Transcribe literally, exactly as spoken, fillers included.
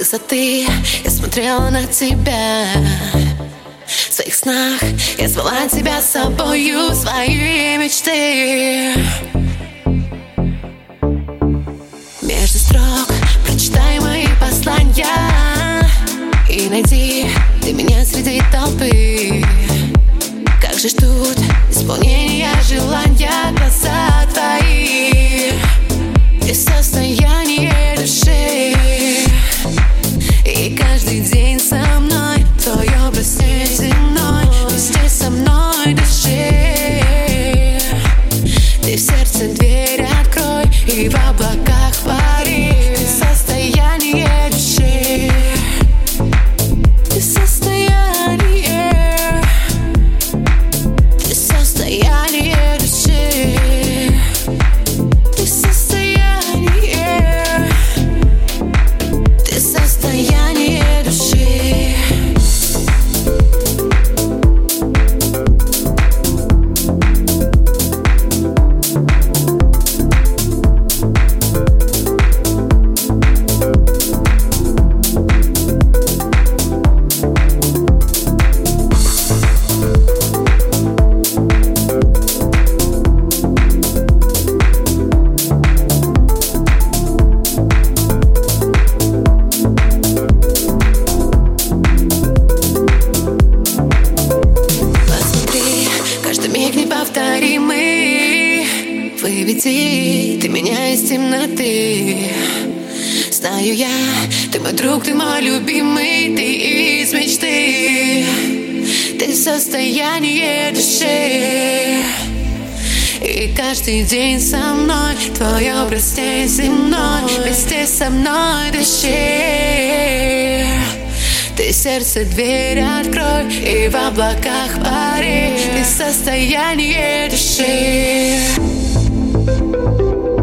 высоты я смотрела на тебя. В своих снах я звала тебя с собою, свои мечты. Между строк прочитай мои послания и найди ты меня среди толпы. Как же ждут исполнения желания глаза твои и состояние души. И каждый день со мной твой образ неземной, везде со мной дыши. Ты в сердце дверь открой и в облаках пари. Ты состояние души. Ты состояние. Ты состояние души. Ты состояние. Ты состояние души. Неповторимый, выведи ты меня из темноты. Знаю я, ты мой друг, ты мой любимый, ты из мечты. Ты состояние души. И каждый день со мной твой образ неземной, везде со мной дыши. Ты сердце дверь открой и в облаках пари. Ты состояние души.